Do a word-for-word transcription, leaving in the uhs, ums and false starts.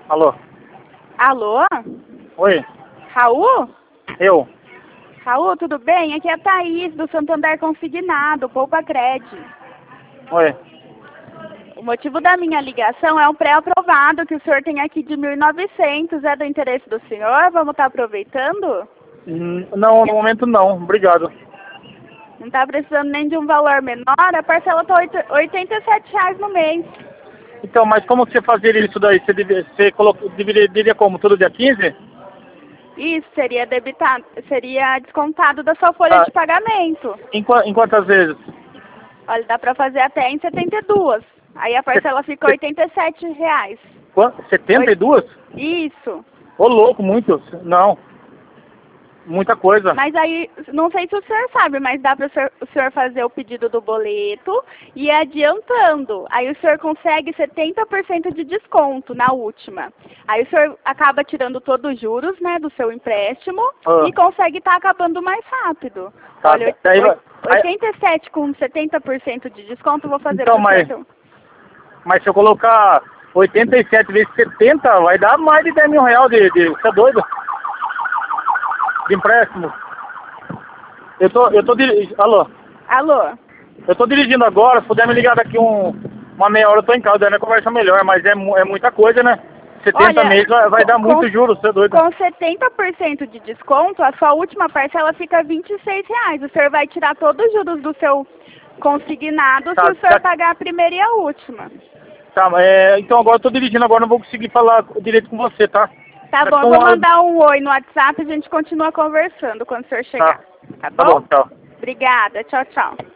Alô? Alô? Oi? Raul? Eu? Raul, tudo bem? Aqui é a Thaís, do Santander Consignado, Poupa Cred. Oi? O motivo da minha ligação é um pré-aprovado que o senhor tem aqui de mil e novecentos. É do interesse do senhor? Vamos estar aproveitando? Hum, Não, no momento não. Obrigado. Não está precisando nem de um valor menor? A parcela está oitenta e sete reais no mês. Então, mas como você fazia isso daí? Você, devia, você colocou, deveria, diria como? Todo dia quinze? Isso, seria debitado, seria descontado da sua folha Ah, de pagamento. em, qua- em quantas vezes? Olha, dá para fazer até em setenta e duas. Aí a parcela fica Se- oitenta e sete reais. Qua- setenta e duas? Isso. Ô, louco, muito. Não. Muita coisa. Mas aí, não sei se o senhor sabe, mas dá para o senhor, o senhor fazer o pedido do boleto e ir adiantando. Aí o senhor consegue setenta por cento de desconto na última. Aí o senhor acaba tirando todos os juros, né, do seu empréstimo Ah. e consegue estar acabando mais rápido. Tá, Olha, daí vai- oitenta e sete com setenta por cento de desconto, eu vou fazer Então, para o mas- senhor. Mas se eu colocar oitenta e sete vezes setenta, vai dar mais de dez mil reais de, de... Você é doido? De empréstimo. Eu tô, eu tô dirigindo... Alô? Alô? Eu tô dirigindo agora, se puder me ligar daqui um, uma meia hora, eu tô em casa, daí a conversa melhor, mas é, mu- é muita coisa, né? setenta Olha, meses vai, vai dar com- muito juros, você é doido? Com setenta por cento de desconto, a sua última parcela fica vinte e seis reais. O senhor vai tirar todos os juros do seu consignado Tá, se o senhor tá. pagar a primeira e a última. Tá, é, então agora eu tô dirigindo, agora não vou conseguir falar direito com você, tá? Tá Daqui bom, eu uma vou hora- mandar um oi no WhatsApp e a gente continua conversando quando o senhor chegar. Tá Tá bom? bom, tchau. Obrigada, tchau, tchau.